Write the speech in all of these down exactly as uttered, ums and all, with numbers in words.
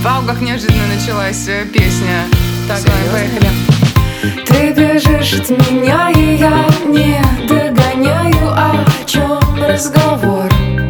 В Аугах неожиданно началась э, песня. Так, ладно, поехали. Ты бежишь от меня, и я не догоняю, о чем разговор.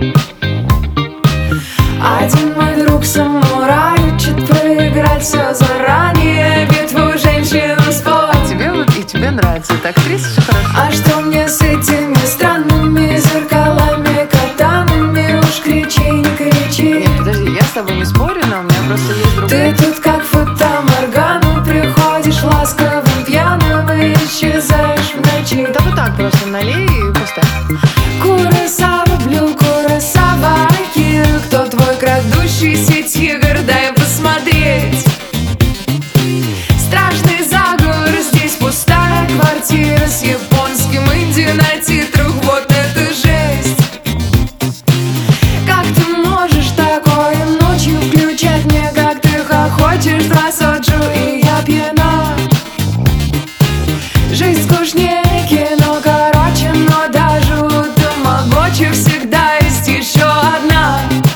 Один мой друг самурай учит проиграть все заранее, битву женщин спор. Тебе вот и тебе нравится эта актриса, все хорошо. А что мне с этими странными зеркалами, катанами? Уж кричи, не кричи. Нет, подожди, я с тобой не спорю, но у меня просто есть другая. Ты тут как фатаморгана, приходишь ласковым пьяным и исчезаешь в ночи. Да вот так просто налей и поставь. Куросава, блю, Куросава, Кир. Кто твой крадущийся тигр? Дай посмотреть. Страшный заговор, здесь пустая квартира с японским инди на титрах. Вот это жесть. Как ты можешь такое ночью включать мне, как ты хохочешь, два соджу и я пьяна. Жизнь скучнее кино, короче, но даже у тамагочи всегда есть еще одна.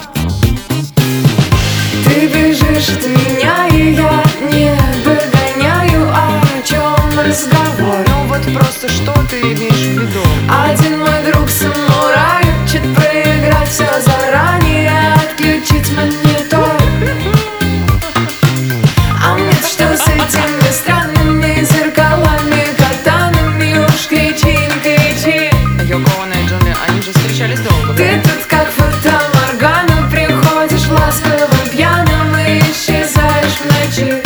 Ты бежишь от меня, и я не догоняю, о чем разговор. Ну вот просто что ты имеешь в виду? Один мой друг самурай учит проиграть все заранее, отключить монитор. А мне что с этими странными зеркалами, катанами? Уж кричи, не кричи. Йоко Оно и Джон Леннон, они же встречались долго, да? Ты тут как фатаморгана, приходишь ласковым пьяным и исчезаешь в ночи.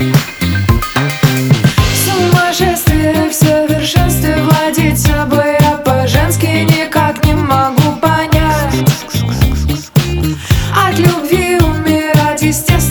Сумасшествие в совершенстве, владеть собой я по-женски никак не могу понять. От любви умирать естественно.